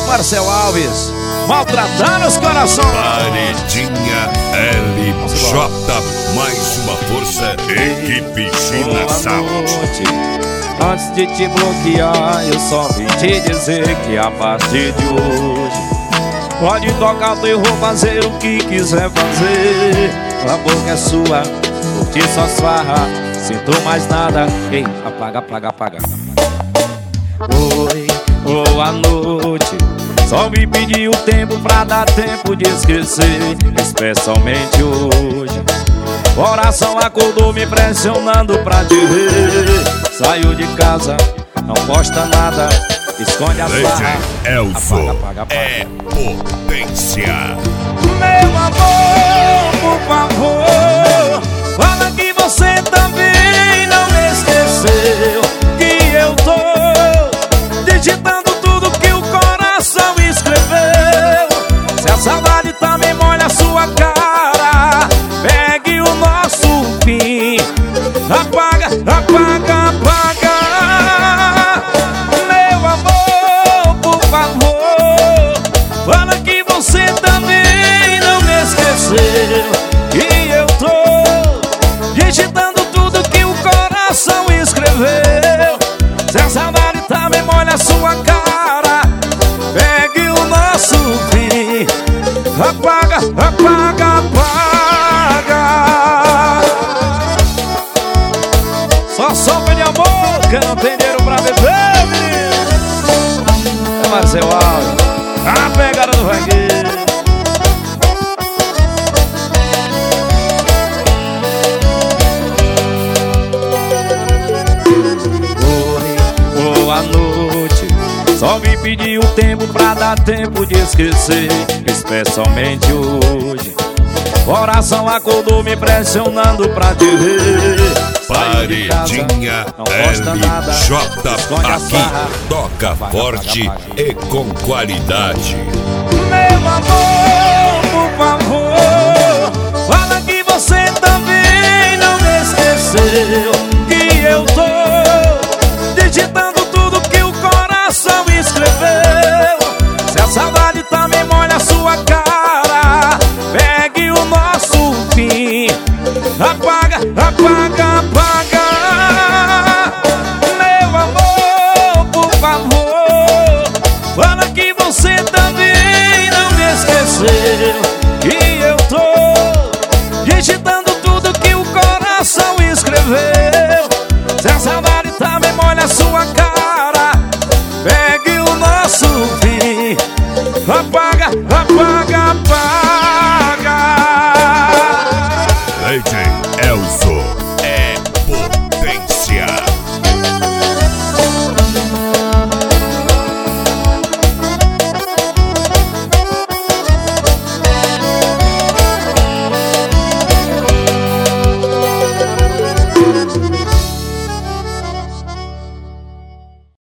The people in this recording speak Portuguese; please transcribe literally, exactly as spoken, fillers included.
Marcel Alves, maltratando os corações. Paredinha L J, mais uma força, equipe China Sound. Antes de te bloquear, eu só vim te dizer que a partir de hoje pode tocar o terror, fazer o que quiser fazer. A boca é sua, curtir suas farras, sinto mais nada. Ei, apaga, apaga, apaga. Oi, boa noite. Só me pediu tempo pra dar tempo de esquecer, especialmente hoje. Coração acordou me pressionando pra te ver. Saiu de casa, não posta nada, esconde a farra. Elzo apaga, apaga, apaga. É potência. Meu amor, por favor, fala que você também não me esqueceu, que eu tô digitando tudo que o coração escreveu. Se a saudade também molha a sua cara, pegue o nosso fim. Apaga, apaga, apaga. Meu amor, por favor, fala que você também não me esqueceu, que eu tô digitando tudo que o coração escreveu. Se a saudade também molha a sua cara, pegue o nosso fim. Apaga, apaga, apaga. Só sopa de amor, que não tem dinheiro pra beber, menino. É Marcel Alves, a pegada do vagueiro. Oi, boa noite. Só me pediu tempo pra dar tempo de esquecer, especialmente hoje. Coração acordou me pressionando pra te ver. Paredinha L J, aqui toca forte e com qualidade. Meu amor, por favor, fala que você também não me esqueceu, que eu tô digitando tudo que o coração escreveu. Se a saudade também molha a sua cara, pegue o nosso fim. Apaga, apaga, apaga. Meu amor, por favor,